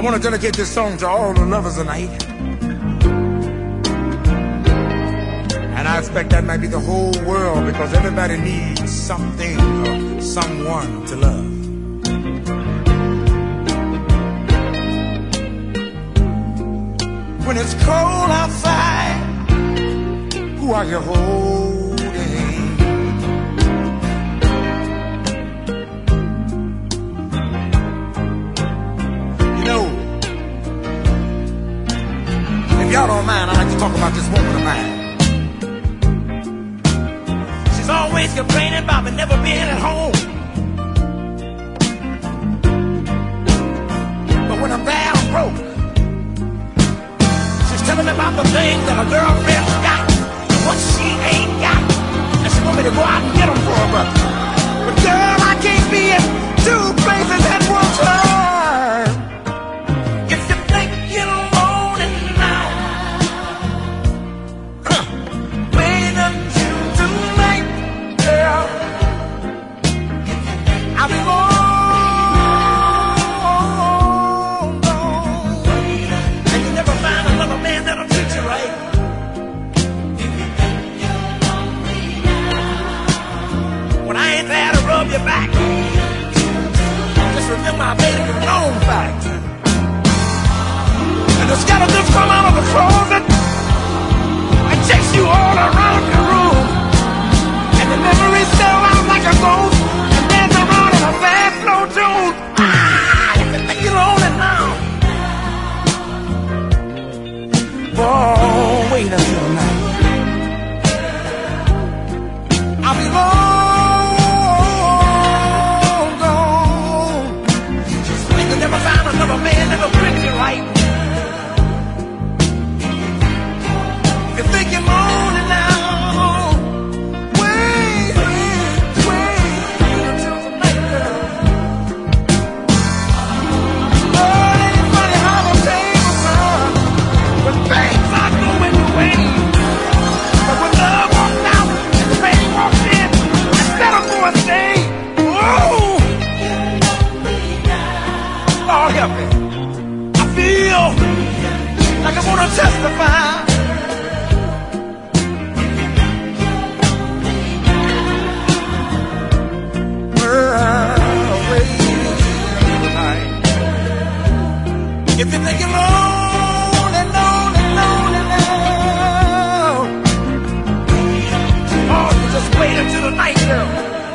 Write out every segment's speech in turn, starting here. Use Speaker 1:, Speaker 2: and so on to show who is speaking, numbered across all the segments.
Speaker 1: want to dedicate this song to all the lovers tonight. And I expect that might be the whole world, because everybody needs something or someone to love. When it's cold outside, who are you holding? You know, if y'all don't mind, I'd like to talk about this woman of mine. She's always complaining about me never being at home. But when I'm there, I'm broke. Telling me about the things that a girlfriend's got and what she ain't got, and she want me to go out and get them for her. But girl, I can't be in two places at one time. If you think you're lonely now, wait until tonight, girl. I'll be long. Your back. Just remember I made it a known fact. And the skeletons come out of the closet and chase you all around your room. And the memories sell out like a ghost and dance around in a fast slow tune. Ah, if you think you're lonely now, oh, wait until night. I'll be long. Another man never treats you right. You think you're lonely now? Wait until tonight, girl. Oh, it ain't funny how the tables turn when things are going your way. But when love walks out and the pain walks in, instead of going stay, whoa! Lord help me. I feel like I want to testify. If you think you're lonely now, oh, you just wait until the night, girl.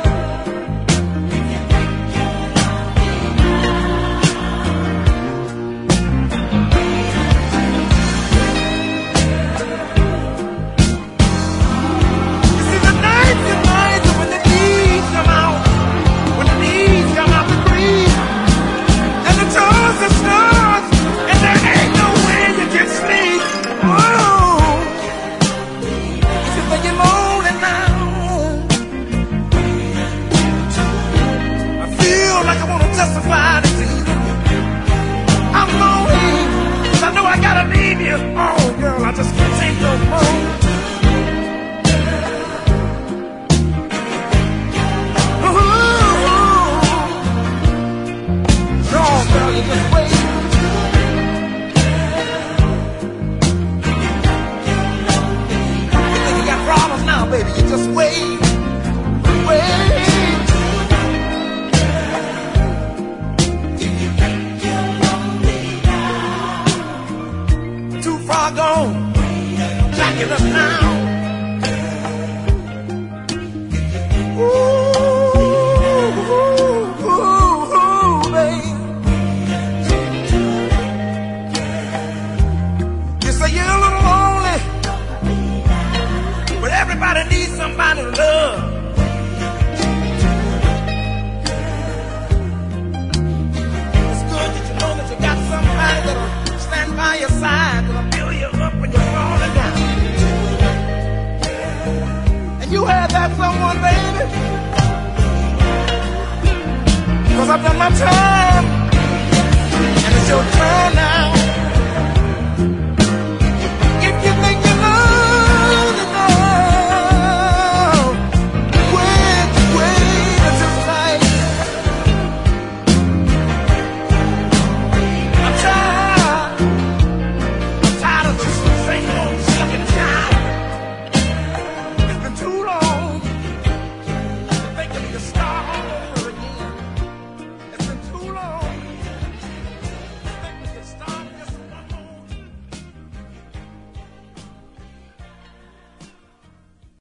Speaker 1: You had that someone, baby, 'cause I've done my time.